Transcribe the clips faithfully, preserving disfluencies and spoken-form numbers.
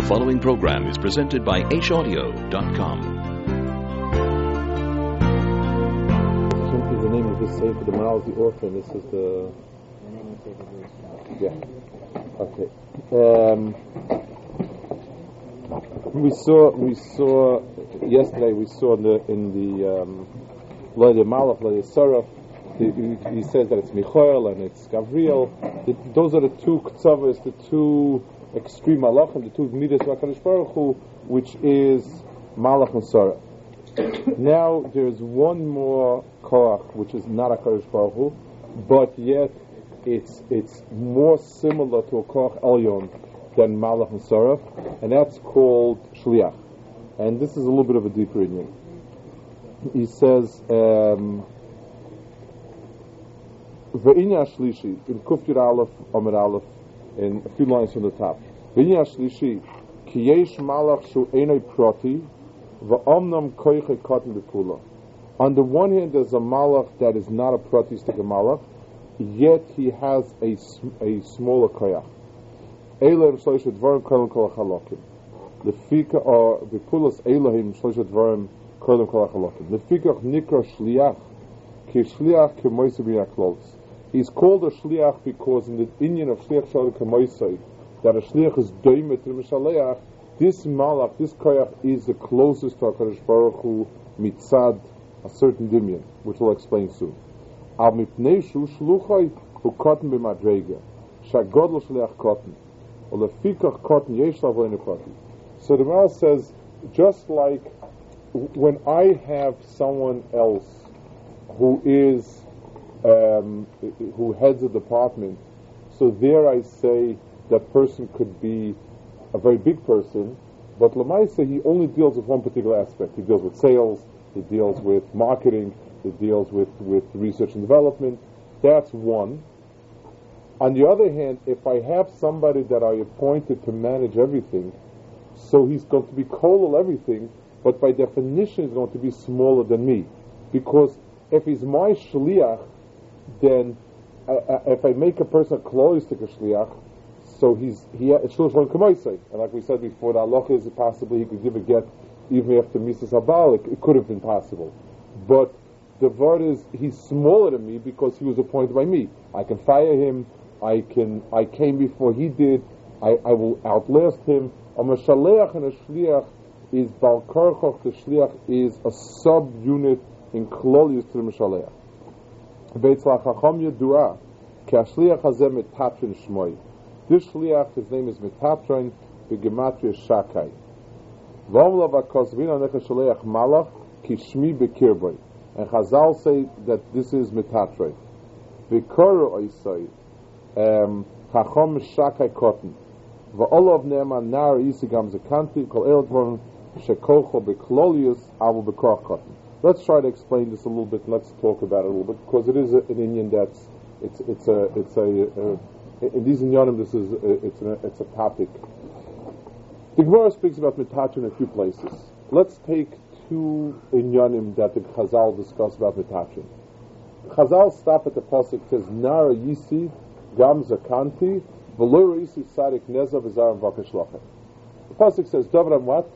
following program is presented by H audio dot com. Simply the name of this Sefer, the Maral, the orphan. This is the... The name of the Sefer. Yeah. Okay. Um, we saw, we saw, yesterday we saw in the, in the, um, Lady Malach, Lady Sarah, he, he says that it's Michael and it's Gabriel. It, those are the two ktsavas, the two extreme malachim, the two midas of HaKadosh Baruch Hu, which is Malach and Sarah. Now there's one more koach, which is not HaKadosh Baruch Hu, but yet it's it's more similar to a koach elyon than Malach and Sarah, and that's called Shliach. And this is a little bit of a deeper union. He says, um, Ve'inya Shlishi, in Kufir Aleph, Omer Aleph, in a few lines from the top. Ve'inya Shlishi, Ki yesh malach shu enoi proti, va'omnam koiche koten b'pula. On the one hand, there's a malach that is not a protistic malach, yet he has a, a smaller koyach. Eiler shloisha dvarim kolim kol hachalokim. Lefika, or b'pulas Elohim shloisha dvarim kolim kol hachalokim. Lefikach nikra shliach, ki shliach kemoise b'yaklolus. He's called a shliach because in the Indian of shliach shalom kemoise, that a shliach is doimet to the mishaleach. This malach, this koyach, is the closest to HaKadosh Baruch Hu mitzad a certain dimion, which we'll explain soon. Al mipnei shu shluchai hu koten b'madrega, shagodl shliach koten, or lefikach koten yesh lavo in prati. So the Maral says, just like when I have someone else who is um, who heads a department, so there I say that person could be a very big person, but Lamaisa, he only deals with one particular aspect. He deals with sales, he deals with marketing, he deals with, with research and development. That's one. On the other hand, if I have somebody that I appointed to manage everything, so he's going to be kolal everything, but by definition he's going to be smaller than me. Because if he's my shliach, then I, I, if I make a person close to a shliach, so he's he shliach on k'moisei, and like we said before, the halacha is possibly he could give a get even after Misas Habal. It, it could have been possible, but the word is he's smaller than me because he was appointed by me. I can fire him. I can. I came before he did. I, I will outlast him. A mashaleach and a shliach is bal karchoch. The shliach is a sub-unit in klolius to the mashaleach. Beit Chacham Yedua, ki hashliach hazeh metatrin shmoi. This shliach, his name is Metatron, b'gematria Shakai. V'omla v'kozvina necha shaleach malach, ki shmi b'kirboy. And Chazal say that this is Metatron. V'koru oisai, chacham Shakai koten. V'olov ne'eman nar yisigam zekanti, kol eldvorn shekocho b'klolius, avu b'koach koten. Let's try to explain this a little bit. Let's talk about it a little bit, because it is a, an Indian that's, it's, it's a, it's a, a in these inyanim, this is a, it's a, it's a topic. The Gemara speaks about Metatron in a few places. Let's take two inyanim that the Chazal discuss about Metatron. Chazal stop at the pasuk says Nara Yisi Gam Zakanti V'lo Yisi Sadik Nezav V'Zaram Vakashlachem. The pasuk says Davram what?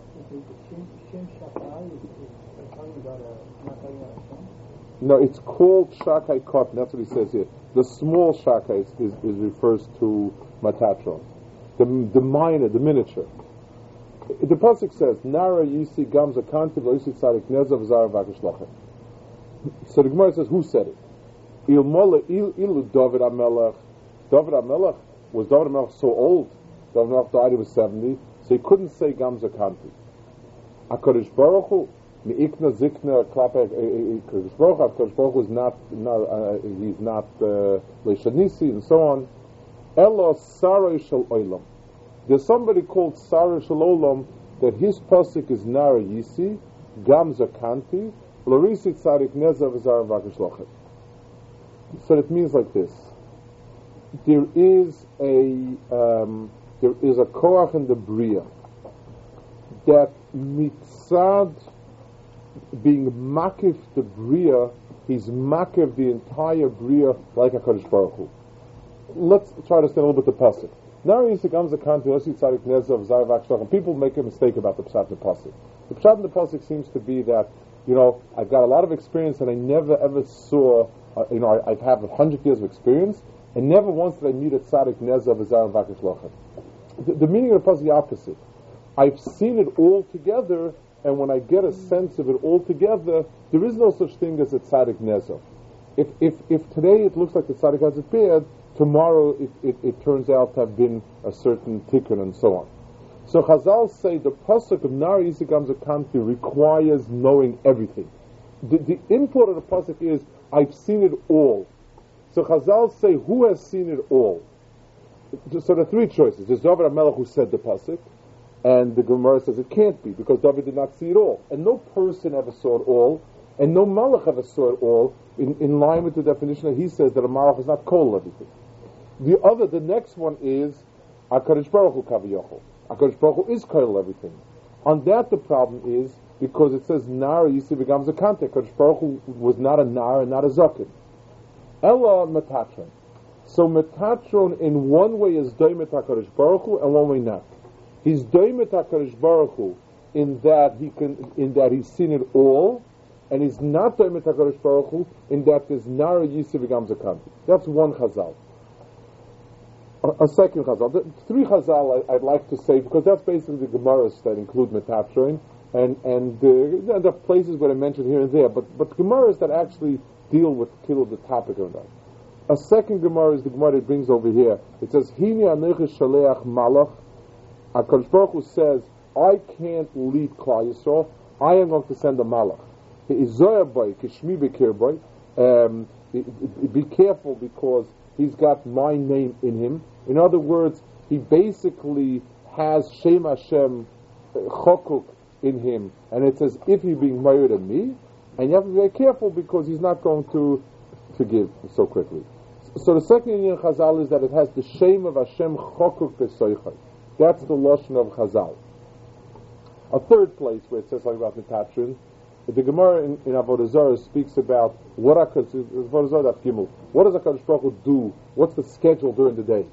No, it's called Shakai Kotten. That's what he says here. The small Shakai is, is, is refers to Metatron. The the minor, the miniature. The pasuk says, Nara Yisi Gamza Kantiv Yisi Tzadik Nezav Zara Vakashlachem. So the Gemara says, who said it? Il Mola Il Ilu David HaMelech. David HaMelech, was David HaMelech so old? David HaMelech died, he was seventy, so he couldn't say Gamza Kantiv. HaKadosh Baruch Hu, Me'ikna Zikna Klapek, HaKadosh Baruch Hu, HaKadosh Baruch Hu is not, not uh, he's not Leishanisi, uh, and so on. Elo Sarai Shel Olam. There's somebody called Sarai Shel Olam that his pasuk is Nara Yisi, Gam Zakanti, Larisi Tzadik Nezav V'Zaram Vakashlachem. So it means like this. There is a um, there is a koach in the Bria that mitzad being makif the Bria, he's makif the entire Bria like a HaKadosh Baruch Hu. Let's try to understand a little bit the pasuk. Nari Yisik Amza Kanti Osi Tzadik Nezav Zarvak Shlach. People make a mistake about the Pshat in the Pasuk. The Pshat in the Pasuk seems to be that, you know, I've got a lot of experience and I never ever saw, uh, you know, I, I have a hundred years of experience, and never once did I meet a Tzadik Nezav Zarvak Shlach. The, the meaning of the Pasuk is the opposite. I've seen it all together, and when I get a sense of it all together, there is no such thing as a Tzadik Nezav. If, if, if today it looks like the Tzadik has a beard, tomorrow it, it, it turns out to have been a certain tikkun and so on. So Chazal say the pasuk of Nar Yisik Amza Kanti requires knowing everything. The, the import of the pasuk is, I've seen it all. So Chazal say, who has seen it all? So there are three choices. There's David HaMelech who said the pasuk, and the Gemara says it can't be, because David did not see it all. And no person ever saw it all, and no Malach ever saw it all, in, in line with the definition that he says that a Malach is not kol everything. The other, the next one is HaKadosh Baruch Hu Kaviyachol. HaKadosh Baruch Hu is kol everything. On that the problem is, because it says Nar Yisi V'gam Zakante, HaKadosh Baruch Hu was not a Nar and not a Zakin. Ella Metatron. So Metatron in one way is Doimet HaKadosh Baruch Hu, and one way not. He's Doimet HaKadosh Baruch Hu in that he can, in that he's seen it all, and he's not Doimet HaKadosh Baruch Hu in that there's Nar Yisi V'gam Zakante. That's one Chazal. A, a second Chazal. The three Chazal I, I'd like to say, because that's basically the Gemaras that include Metatron, and and uh, there are places where I mentioned here and there, but but Gemaras that actually deal with kill the topic of that. A second Gemara is the Gemara it brings over here. It says, Hini Anechi Shaleach Malach. HaKadosh Baruch Hu says, I can't lead Klal Yisrael. I am going to send a Malach. Um, be careful, because he's got my name in him. In other words, he basically has Shem Hashem Chokuk in him, and it says, if he's being married to me, and you have to be very careful, because he's not going to forgive so quickly. So the second Indian Chazal is that it has the Shem of Hashem Chokuk B'Soichai. That's the Lashon of Chazal. A third place where it says something about Metatron, the Gemara in, in Avodah Zarah speaks about what Avodah Zarah Gimel. What does HaKadosh Baruch Hu do? What's the schedule during the day?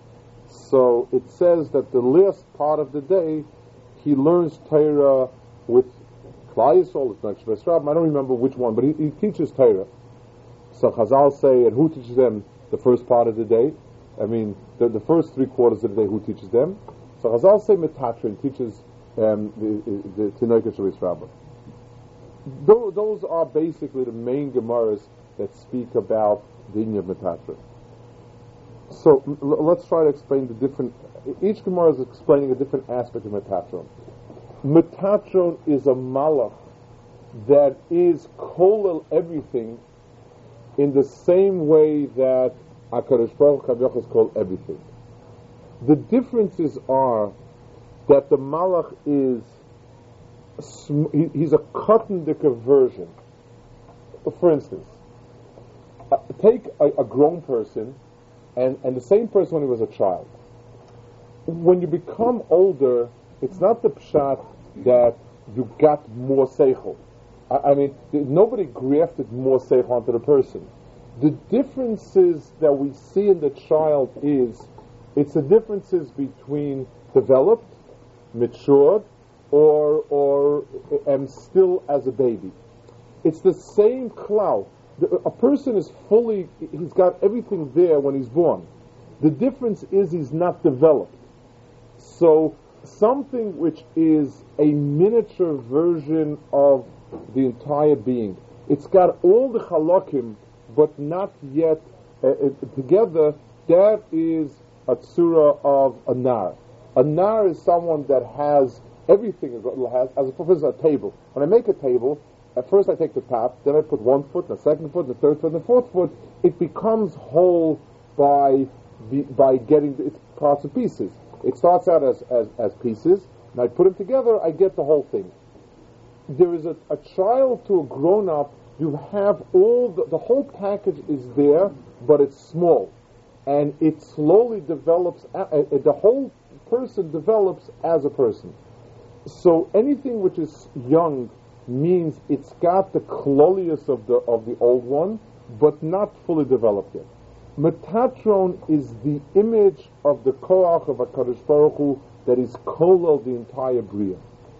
So it says that the last part of the day he learns Torah with Klal Yisrael. It's not Shvus Rabbim. I don't remember which one, but he, he teaches Torah. So Chazal say, and who teaches them the first part of the day? I mean, the, the first three quarters of the day, who teaches them? So Chazal say Metatron teaches um, the Tinoik Shvus Rabbim. Those, those are basically the main Gemaras that speak about the Inyan of Metatron. So l- let's try to explain the different. Each Gemara is explaining a different aspect of Metatron. Metatron is a Malach that is kolel everything, in the same way that HaKadosh Baruch Hu is called everything. The differences are that the Malach is, he, he's a Kotendika version. For instance, uh, take a, a grown person and, and the same person when he was a child. When you become older, it's not the pshat that you got more seichel. I mean, nobody grafted more seichel onto the person. The differences that we see in the child is, it's the differences between developed, matured, or or um, still as a baby. It's the same cloud. A person is fully, he's got everything there when he's born. The difference is he's not developed. So something which is a miniature version of the entire being. It's got all the halakim, but not yet uh, uh, together. That is a tzura of a nar. A nar is someone that has everything. Is what it has. As a professor, a table. When I make a table, at first I take the top, then I put one foot, the second foot, the third foot, the fourth foot. It becomes whole by the, by getting its parts and pieces. It starts out as, as, as pieces, and I put them together, I get the whole thing. There is a, a child to a grown-up, you have all, the, the whole package is there, but it's small. And it slowly develops, uh, uh, the whole person develops as a person. So anything which is young means it's got the klolius of the of the old one, but not fully developed yet. Metatron is the image of the Koach of HaKadosh Baruch Hu that is kolel the entire Bria.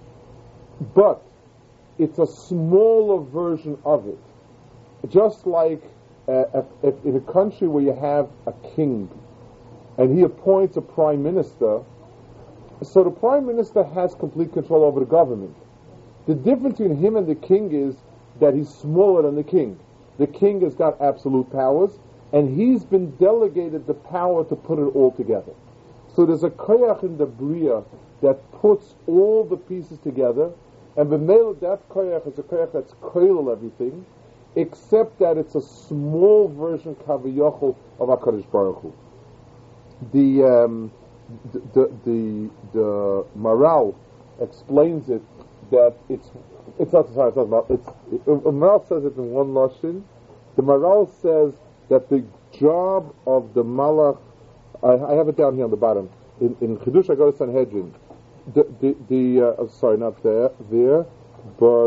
But it's a smaller version of it. Just like uh, if, if in a country where you have a king and he appoints a prime minister, so the prime minister has complete control over the government. The difference between him and the king is that he's smaller than the king. The king has got absolute powers, and he's been delegated the power to put it all together. So there's a koyach in the Bria that puts all the pieces together, and the male that koyach is a koyach that's koilel everything, except that it's a small version kaviyachol of HaKadosh Baruch Hu. The um, the the the, the Maral explains it that it's it's not sorry, it's not Maral. It's it, Maral says it in one lashon. The Maral says that the job of the Malach, I, I have it down here on the bottom in in Chidush Agoras Sanhedrin. The the, the uh, sorry, not there there, but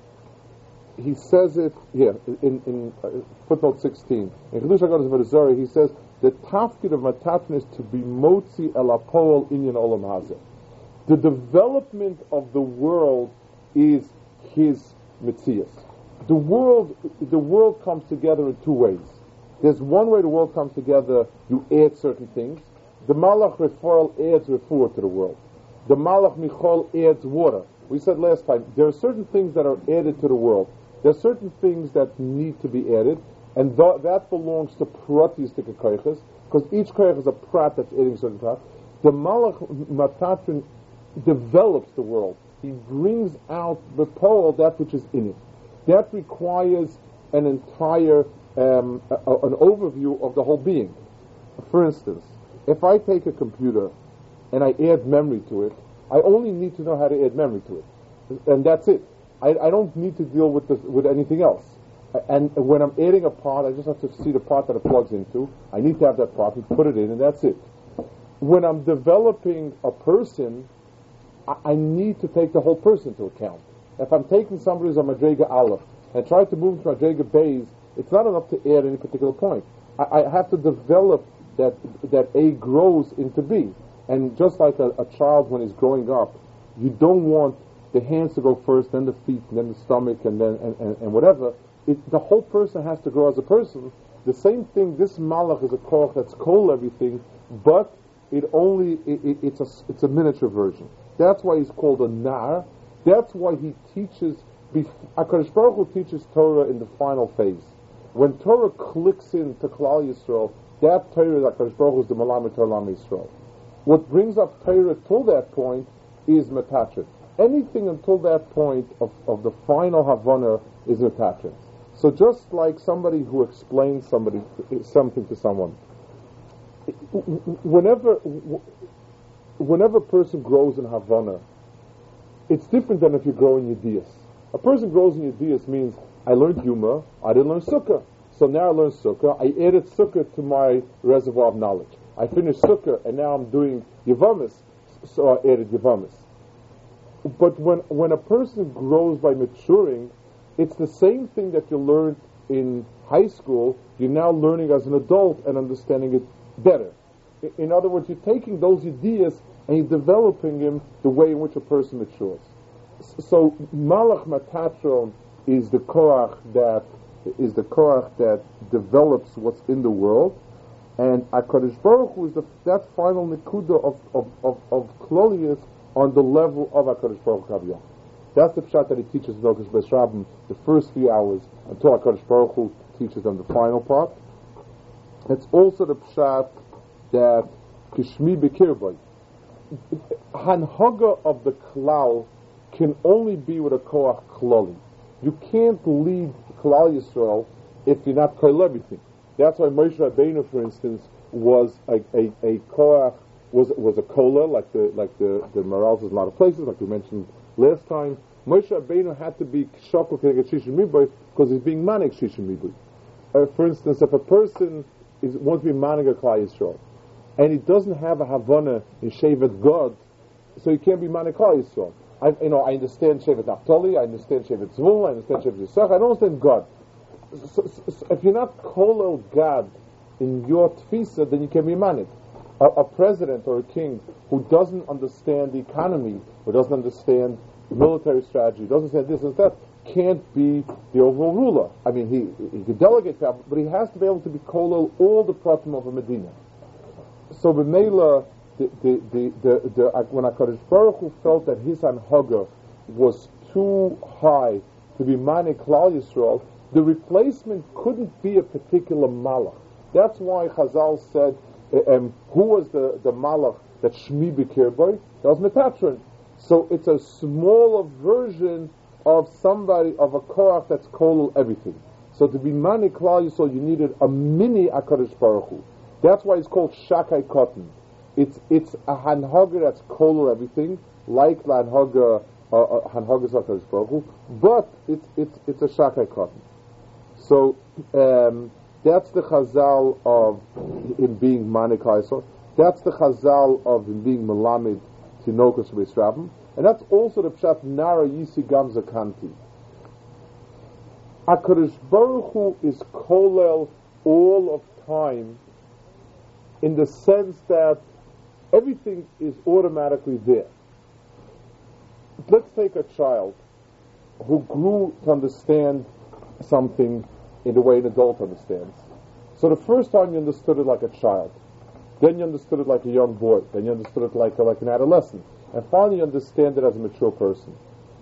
he says it here in in uh, footnote sixteen in Chidush Agoras Varizori. He says the tafkid of Matatron is to be motzi el apol inyan olam hazeh. The development of the world is his mitzias. The world, the world comes together in two ways. There's one way the world comes together, you add certain things. The Malach Refoel adds refuah to the world. The Malach Michol adds water. We said last time, there are certain things that are added to the world. There are certain things that need to be added, and th- that belongs to pratistic koiches, because each koich is a prat that's adding certain prat. The Malach Matatron develops the world. He brings out the pole, that which is in it. That requires an entire, um, a, a, an overview of the whole being. For instance, if I take a computer and I add memory to it, I only need to know how to add memory to it. And that's it. I, I don't need to deal with, the, with anything else. And when I'm adding a part, I just have to see the part that it plugs into. I need to have that part and put it in, and that's it. When I'm developing a person, I need to take the whole person into account. If I'm taking somebody who's a Madrega Aleph and try to move to Madrega Beis, it's not enough to add any particular point. I, I have to develop that that A grows into B. And just like a, a child when he's growing up, you don't want the hands to go first, then the feet, and then the stomach, and then and, and, and whatever. It, the whole person has to grow as a person. The same thing, this Malach is a koch that's kol everything, but it only it, it, it's a it's a miniature version. That's why he's called a Nar. That's why he teaches, HaKadosh Baruch Hu teaches Torah in the final phase. When Torah clicks into Klal Yisrael, that Torah, HaKadosh Baruch Hu, is the Malamed Torah Yisrael. What brings up Torah till that point is Metatron. Anything until that point of, of the final Havana is Metatron. So just like somebody who explains somebody something to someone, whenever whenever a person grows in Havana, it's different than if you grow in Yedias. A person grows in Yedias means, I learned Yuma, I didn't learn Sukkah. So now I learned Sukkah, I added Sukkah to my reservoir of knowledge. I finished Sukkah, and now I'm doing Yavamis, so I added Yavamis. But when when a person grows by maturing, it's the same thing that you learned in high school, you're now learning as an adult and understanding it better. In other words, you're taking those ideas and you're developing them the way in which a person matures. So Malach Matatron is the koach that is the koach that develops what's in the world, and HaKadosh Baruch Hu is the, that final nekuda of of of, of Klolius on the level of HaKadosh Baruch Hu. That's the pshat that he teaches Nokish Beis Rabbim the first few hours until HaKadosh Baruch Hu teaches them the final part. It's also the pshat that Kishmi Bekirboy, Hanhaga of the Klal can only be with a Koach Klali. You can't lead Klal Yisrael if you're not Koil everything. That's why Moshe Rabbeinu, for instance, was a, a, a Koach, was was a Kola, like the like the, the Maral says in a lot of places, like we mentioned last time. Moshe Rabbeinu had to be Shokol Keneget Shishim Miboy because he's being Manik Shishim Miboy. Uh, for instance, if a person is wants to be Manik Klal Yisrael, and he doesn't have a Havana in Shevet God, so he can't be Manik Klal Yisrael. I, you know, I understand Shevet Naphtali, I understand Shevet Zvul, I understand Shevet Yisach, I don't understand God. So, so, so if you're not Kolel God in your tfisa, then you can be managed. A, a president or a king who doesn't understand the economy, who doesn't understand military strategy, doesn't understand this and that, can't be the overall ruler. I mean, he he could delegate power, but he has to be able to be kolel all the pratim of a medina. So b'meila, the the the the, the uh, when HaKadosh Baruch Hu felt that his anhaga was too high to be Mani Klal Yisrael, the replacement couldn't be a particular malach. That's why Chazal said, uh, um, who was the, the malach that Shmi B'kir by? That was Metatron. So it's a smaller version of somebody, of a Korach that's kolel everything. So to be Mani Klal Yisrael, you needed a mini HaKadosh Baruch Hu. That's why it's called Shakai Cotton. It's it's a Hanhaga that's kolel everything, like the Hanhaga, uh, uh, Hanhaga HaKadosh Baruch Hu, but it's it's it's a Shakai Cotton. So um, that's the Chazal of him being Mani Klal Yisrael. That's the Chazal of him being Melamed Tinokus Beis Rabim. And that's also the Pshat Nara Yisi Gamza Kanti. HaKadosh Baruch Hu is kolel all of time in the sense that everything is automatically there. Let's take a child who grew to understand something in the way an adult understands. So the first time you understood it like a child, then you understood it like a young boy, then you understood it like, a, like an adolescent, and finally you understand it as a mature person.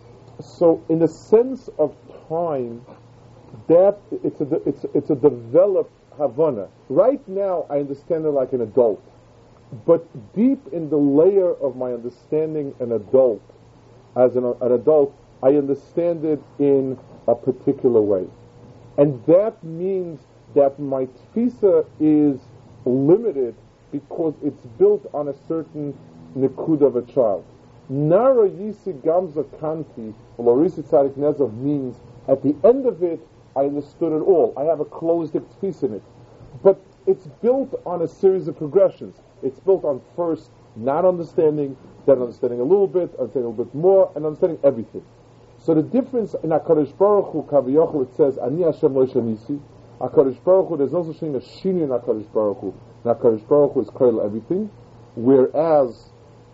So in the sense of time, that it's a it's it's a developed Havana. Right now I understand it like an adult, but deep in the layer of my understanding an adult, as an, an adult, I understand it in a particular way. And that means that my tfisa is limited because it's built on a certain nikud of a child. Nara Yisi Gamza Kanti, or Lorisi Tzadik Nezov, means at the end of it, I understood it all. I have a closed tfisa in it. But it's built on a series of progressions. It's built on first not understanding, then understanding a little bit, understanding a little bit more, and understanding everything. So the difference in HaKadosh Baruch Hu, Kaviyachol, it says, Ani Hashem Lo Shanisi. HaKadosh Baruch Hu, there's no such thing as Shini in HaKadosh Baruch Hu. And HaKadosh Baruch Hu is Koil everything, whereas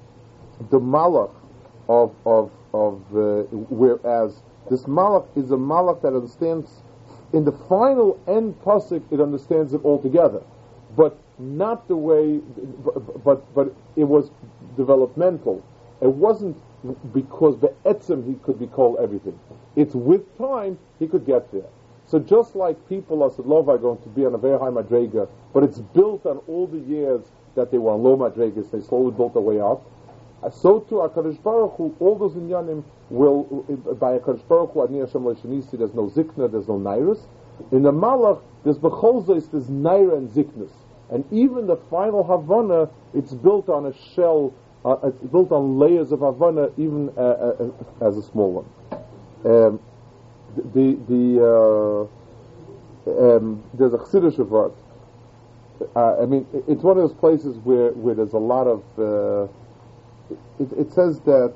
the Malach of, of, of uh, whereas this Malach is a Malach that understands, in the final end pasuk, it understands it altogether. But not the way, but, but, but it was developmental. It wasn't because be'etzem he could be called everything. It's with time he could get there. So just like people are Lova are going to be on a very high madrega, but it's built on all the years that they were on low madregas, they slowly built their way up. Uh, so too, HaKadosh Baruch Hu, all those inyanim will, uh, by HaKadosh Baruch Hu, Ani Hashem Lo Shanisi, there's no zikna, there's no nairus. In the Malach, there's becholzos, there's naira and ziknus. And even the final Havana, it's built on a shell, uh, it's built on layers of Havana, even uh, uh, as a small one. Um, the the uh, um, there's a Chassidish word. Uh, I mean, it's one of those places where, where there's a lot of. Uh, it, it says that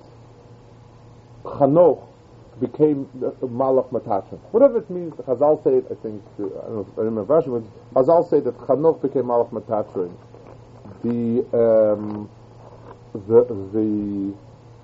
Chanoch became Malach Matachim. Whatever it means, Chazal say it. I think uh, I don't know. If I remember Rashi, but Chazal say that Chanoch became Malach Matachim. The um, the the.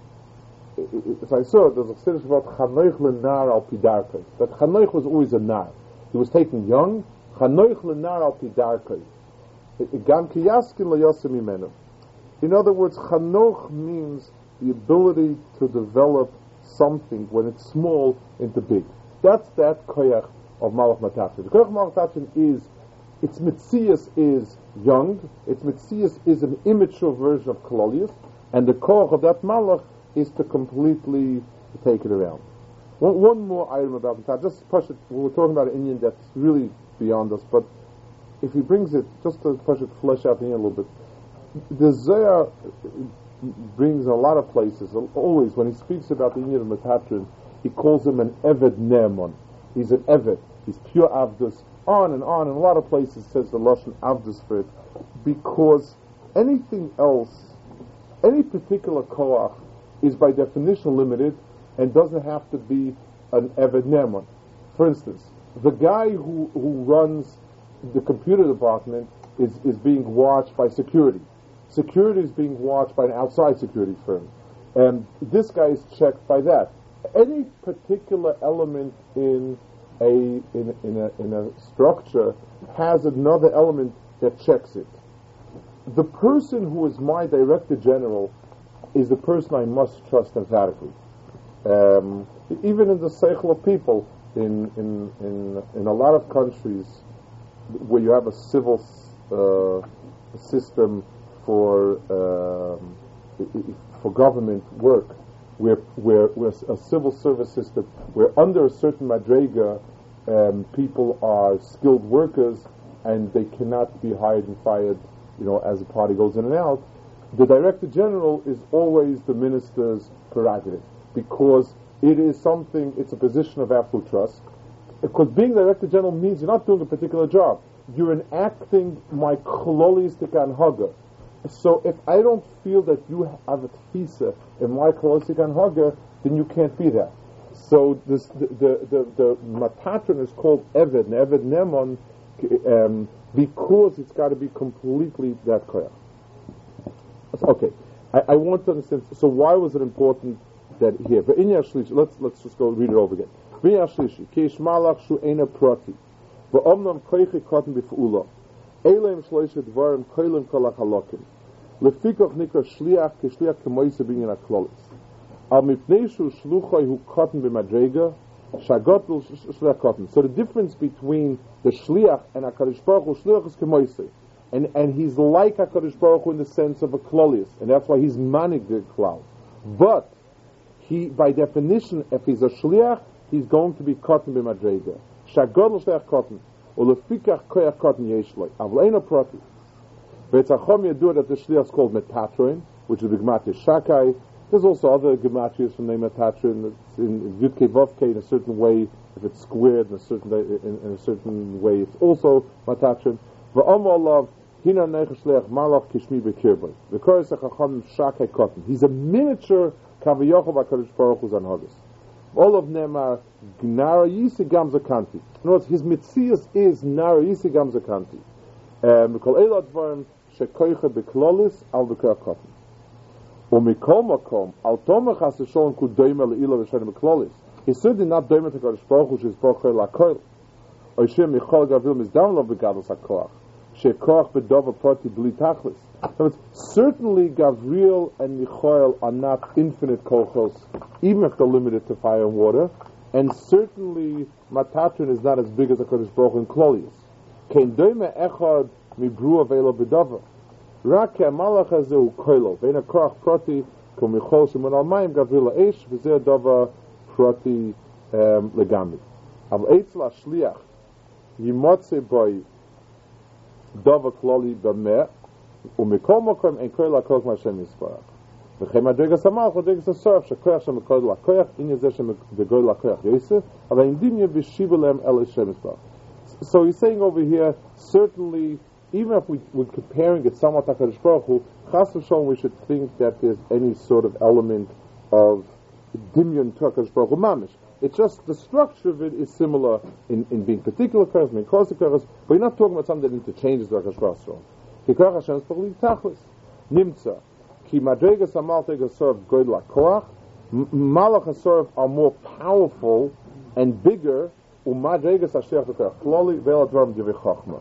If I saw it, there's a Chassidish about Chanoich Lenar al Pidarkei. That Chanoich was always a nar. He was taken young. Chanoich Lenar al Pidarkei. Gam ki yaskin le'yosem imenu. In other words, Chanoch means the ability to develop something when it's small into big. That's that koyach of Malach Matachim. The koyach of Malach Matachim is, its mitzias is young, its mitzias is an immature version of Kololius, and the koyach of that Malach is to completely take it around. One, one more item about Matachim, just push it, we were talking about an Indian that's really beyond us, but if he brings it, just to push it, flesh out the Indian a little bit, the Zohar brings in a lot of places, always, when he speaks about the Indian of Metatron, he calls him an Eved Ne'eman. He's an Eved. He's pure Avdus. On and on, in a lot of places says the Lashon Avdus for it, because anything else, any particular koach is by definition limited and doesn't have to be an Eved Ne'eman. For instance, the guy who, who runs the computer department is, is being watched by security. Security is being watched by an outside security firm. And this guy is checked by that. Any particular element in a in, in a in a structure has another element that checks it. The person who is my director general is the person I must trust emphatically. Um, even in the seichel of people, in in in in a lot of countries where you have a civil uh, system for um, for government work, where where where a civil service system where under a certain madrega um, people are skilled workers and they cannot be hired and fired, you know, as the party goes in and out. The director general is always the minister's prerogative because it is something. It's a position of absolute trust. Because being director general means you're not doing a particular job. You're enacting my chlolistic anhaga. So if I don't feel that you have a tfisa in my chlolistic anhaga, then you can't be that. So this, the the the, the matatron is called Eved, and Eved Nemon, um, because it's got to be completely that koyach. Okay, I, I want to understand. So why was it important that here? But in Yashlish, let's let's just go read it over again. In Yashlishi, Keish Malach Shu Eina Prati, V'Omnam Koichi Kotten B'Fula, Eilem Shloisha Dvarim Koilim Kolach Halokim, Lefikoch Nikra Shliach Keshliach Kemoise Binyan Aklolis, Al Mipnei Shu Shluchai Hu Kotten B'Madrega, Shagotul Shliach Kotten. So the difference between the Shliach and HaKadosh Baruch Hu, Shliach is Kemoise. And and he's like HaKadosh Baruch Hu in the sense of a klolis, and that's why he's manig the klal. But he, by definition, if he's a shliach, he's going to be cotton b'madrega. Shagodl shliach cotton, ulefikach koyach cotton yeshloi. Avleina proti. V'etzachom yadu that the shliach is called metatroin, which is the gematria shakai. There's also other gematrias from the name metatroin. It's in yudke vovke in a certain way. If it's squared in a certain in, in a certain way, it's also metatroin. V'omar love. He's a miniature Kaviyachov HaKadosh Baruch Hu's anhagas. All of them are Gnara Yisi Gamza Kanti. In other words, his mitzias is Gnara Yisi Gamza Kanti. Mikol Eilat Dvarim Shekoicha Beklolis Al Bekar Kotten. Umikol Makom Al Tomach Has Shon Kudoyma Leila V'Shem Beklolis. He's certainly not Doyma to Kadosh Baruch Hu, which is Baruch Hu Lakoil. Oishem Michal Gavil Mizdam Lo Begados HaKoach. Shekoach Bedova Prati Bli Tachlis. Certainly, Gavriel and Michael are not infinite kochos, even if they're limited to fire and water. And certainly, Matatron is not as big as a Kodesh Baruch Hu in Klolius. Kein doime echad mibru avelo bedava. Rak malach hazeu koilo. Vein koach prati kom Michael shemon al mayim Gavriel eish v'zeh dava prati legami. Av eitz la shliach yimotze boy dava kloli b'meh. ומכל מקום אין כל לקוח מהשם יספרח. וכן מדרגת המלך מדרגת הסורף שכוח שם מקוד לקוח, הנה זה שבגוד לקוח יסף, אבל אינדים יבשיבו להם אל השם יספרח. So he's saying over here, certainly, even if we, we're comparing it somewhat to HaKadosh Baruch Hu, chas v'sholom we should think that there's any sort of element of dimyon to HaKadosh Baruch Hu mamish. It's just the structure of it is similar in, in being particular curves, being close curves, but you're not talking about something that interchanges with HaKadosh Baruch Hu. Kikoach Hashem's Pachlik Tachlis. Nimtza. Ki Madregas HaMaltegas Sorf Goyd LaKoach. Malach HaSorf are more powerful and bigger. Umadregas HaShech HaKoach. Kloli Ve'el Advarim Divrei Chochma.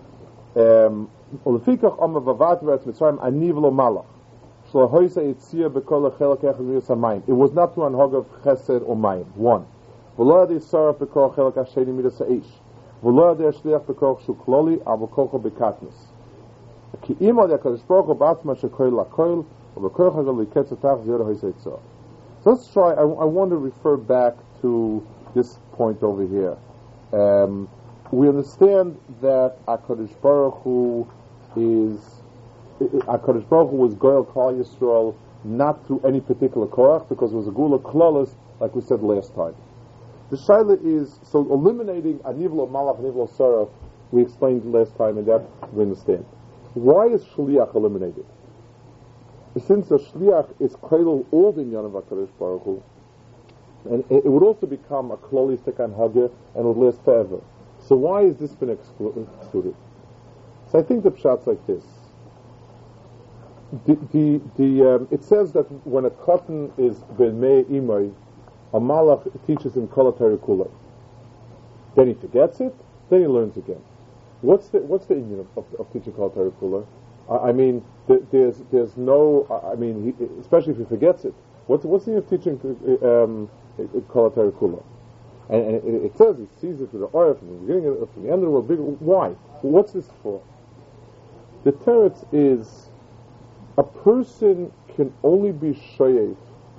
Ulefikach Omer Vavat Ve'etz Mitzrayim Ani V'lo Malach. Shlo Hoysa Yitzir B'kol Echelak Echad Miras HaMayim. It was not to an hog of Chesed or Mayim. One. V'lo Yadi Sorf B'kol Echelak Hasheni Miras HaIsh. V'lo Yadi HaShliach B'kol Shu Kloli Avo Kolcho B'katnis. So he's saying let's try, I, I want to refer back to this point over here. Um, we understand that HaKadosh Baruch Hu is, HaKadosh Baruch Hu was Goyal Klal Yisrael not through any particular Korach, because it was a Gula Klalis, like we said last time. The Shaila is, so eliminating Anivlo Malach, Anivlo Saraf, we explained last time, and that we understand. Why is Shliach eliminated? Since the Shliach is Kailul all the Inyan of HaKadosh Baruch Hu, and it, it would also become a Klolis Tekan Hagir and would last forever. So why is this been exclu- excluded? So I think the pshat's like this. The, the, the, um, it says that when a cotton is b'mei imay, a malach teaches him kol ha'Torah kula. Then he forgets it, then he learns again. What's the what's the Indian of, of, of teaching kol ha'Torah kula? I, I mean, th- there's there's no. I mean, he, especially if he forgets it. What's what's the Indian of teaching um, kol ha'Torah kula? And, and it, it says he sees it with the oil from the beginning of from the end of the world. Why? What's this for? The teretz is a person can only be shayev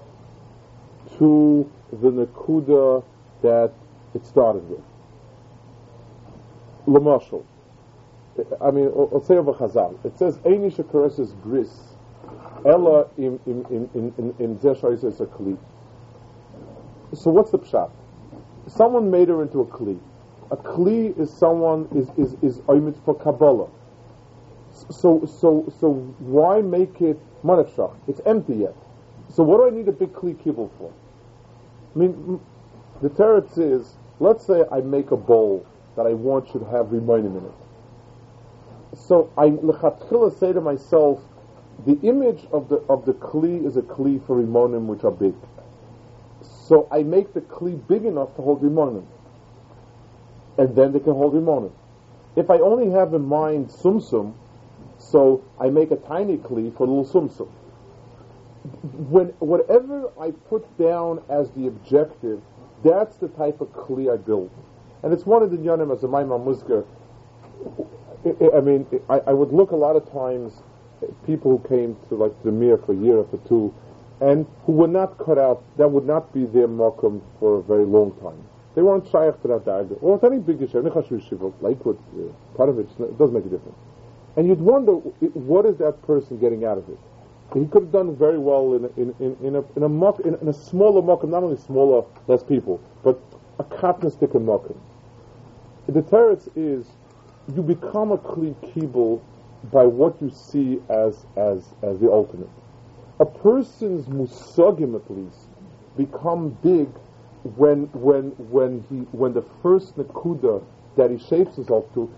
to the nekuda that it started with. L'mashal. I mean, I'll say over Chazal. It says, "Eini shekareses bris, ella im im im im im im zeshayis a kli." So what's the pshat? Someone made her into a kli. A kli is someone is is is oimit for Kabbalah. So so so why make it manafshach? It's empty yet. So what do I need a big kli kibbul for? I mean, the teretz is, let's say I make a bowl that I want should have rimonim in it. So I lechatchila say to myself, the image of the of the kli is a kli for rimonim which are big. So I make the kli big enough to hold rimonim, and then they can hold rimonim. If I only have in mind sumsum, so I make a tiny kli for little sumsum. When whatever I put down as the objective, that's the type of kli I build. And it's one of the yanim as a Maimon Musgar. I mean, I, I would look a lot of times at people who came to like the Mir for a year or for two, and who were not cut out, that would not be their makom for a very long time. They weren't shaykh to that dagger. Or with any big yeshiva, Nechashu Yeshiva, Lakewood, uh, part of it, it doesn't make a difference. And you'd wonder, what is that person getting out of it? He could have done very well in a, in, in, in a in a mock, in, in a smaller makom, not only smaller, less people, but a katnistik makom. The teretz is, you become a kli kibul by what you see as as as the ultimate. A person's musagim, at least, become big when when when he when the first nekuda that he shapes himself to.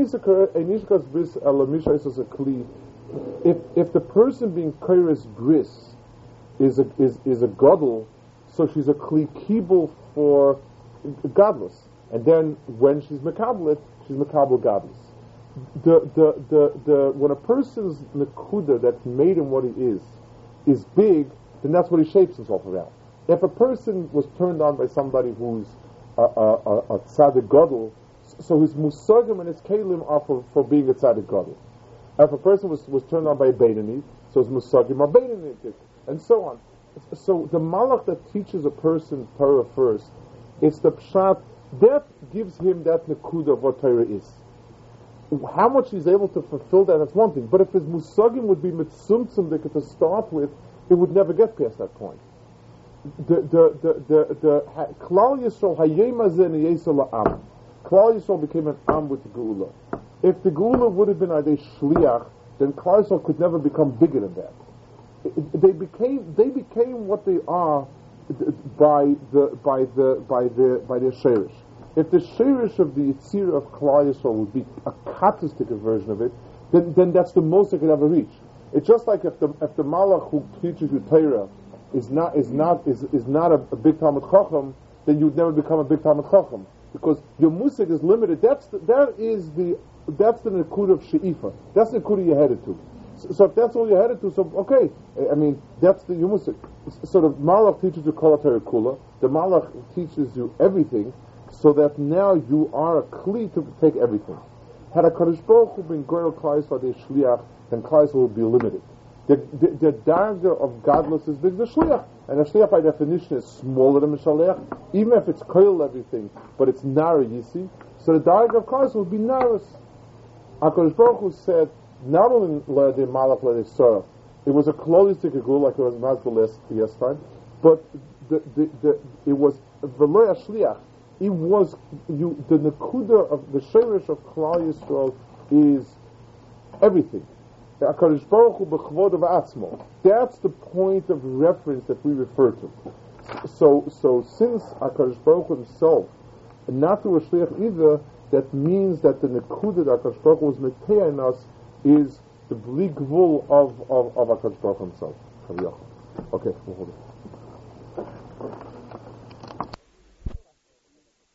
If if the person being kairos bris is a is is a gadol, so she's a kli kibul for godless. And then when she's mekablet, she's mekabel gadlus. The, the the the when a person's nekuda that's made him what he is is big, then that's what he shapes himself around. If a person was turned on by somebody who's a a, a, a tzaddik gadol, so his musagim and his kalim are for, for being a tzaddik gadol. If a person was, was turned on by a beinani, so his musagim are beinani, and so on. So the malach that teaches a person Torah first, it's the pshat. That gives him that nekuda of what Torah is. How much he's able to fulfill that, that's one thing. But if his musagim would be mitzumtzum to start with, it would never get past that point. The the the the the Klal Yisrael hayem hazeh niyesa la'am. Klal Yisrael became an am with the Geula. If the Geula would have been a shliach, then Klal Yisrael could never become bigger than that. They became they became what they are by the by the by the by their shirish. If the shirish of the Yitzir of Klal Yisrael would be a katastic version of it, then then that's the most they could ever reach. It's just like if the if the malach who teaches you Torah is not is not is is not a, a big Talmud Chacham, then you'd never become a big Talmud Chacham, because your musik is limited. That's the, that is the that's the nekud of sheifa. That's the nekud you're headed to. So, so if that's all you're headed to, so okay. I mean, that's the your musik. So the malach teaches you kol ha'Torah kula. The malach teaches you everything, so that now you are a kli to take everything. Had a Kadosh Baruch Hu been goyal Klal Yisrael the shliach, then Klal Yisrael would be limited. The the, the darga of godless is big the shliach, and the shliach by definition is smaller than the shalech, even if it's koil everything, but it's nara yisi. So the darga of Klal Yisrael would be naras. HaKadosh Baruch Hu said not only the malach the sorah, it was a klolistic gul like it was Masbel last last time, but the the, the it was v'lo shliach. It was you the nekuda of the shirish of Klal Yisrael is everything. HaKadosh Baruch Hu b'chvod of atzmo. That's the point of reference that we refer to. So, so since HaKadosh Baruch Hu himself, and not through a shliach either, that means that the Nekuda that HaKadosh Baruch Hu was Meteya in us is the Bli Gvul of, of, of HaKadosh Baruch Hu himself. Okay, we'll hold it.